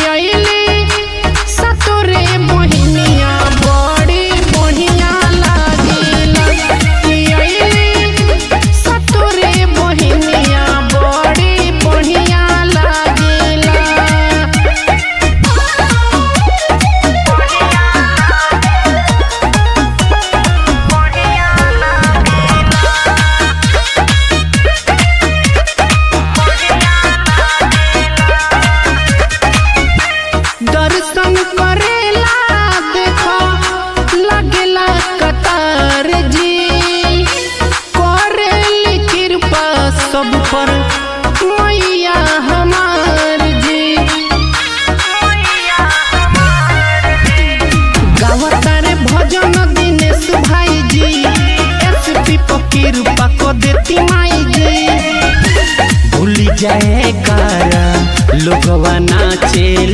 अइली सतोरे बहिनिया बड़ी बढ़िया लागेला। अइली सतोरे बहिनिया बड़ी बढ़िया लागेला। दर्शन करेला देखो लगेला कतार जी, करेली कृपा सब पर मैया हमार जी। गावता रे भजन दिनेश भाई जी, एसपी पर कृपा को देती माई जी। भूल जाए कारा लोगवा नाचे